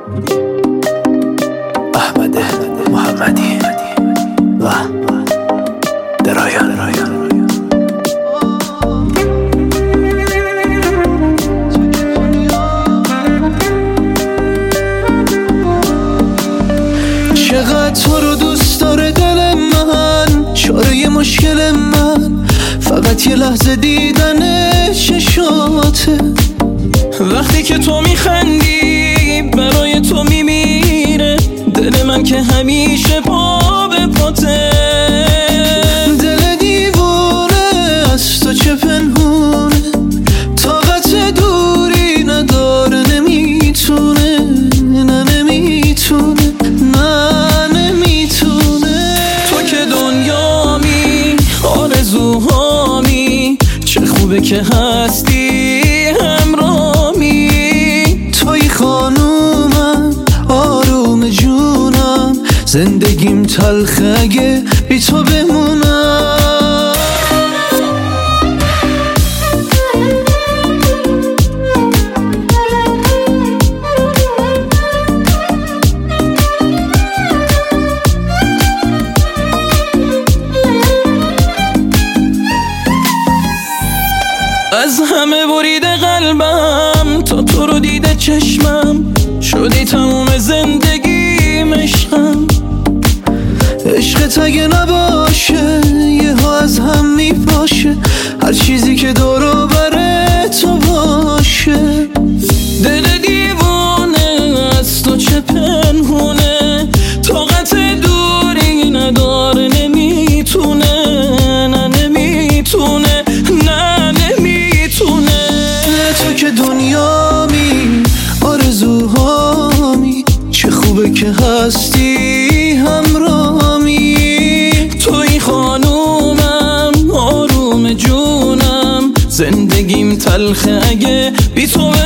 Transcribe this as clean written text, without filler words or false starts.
احمد محمدی و درایان. چقدر تو رو دوست داره دل من، چاره مشکل من فقط یه لحظه دیدن چشاته. وقتی که تو میخندی برای تو میمیره دل من که همیشه پا به پاته. دل دیوونه از تو چه پنهونه، طاقت دوری نداره، نمیتونه، نه نمیتونه، نه نمیتونه. تو که دنیامی آرزوهامی، چه خوبه که هستی همرامی. توی خانومم آروم جونم، زندگیم تلخه اگه بی تو بمونم. از همه بریده قلبم تا تو رو دیده چشمم، شدی تموم زندگیم عشقم. عشقت اگه نباشه یه از هم میپاشه، هر چیزی که دور و بر تو باشه. دل دیوانه از تو چه پنهونه، طاقت دوری نداره، نمیتونه، نه نمیتونه، نه نمیتونه. تو که دنیامی آرزوهامی، چه خوبه که هستی همرامی. توی خانومم آروم جونم، زندگیم تلخه اگه بی تو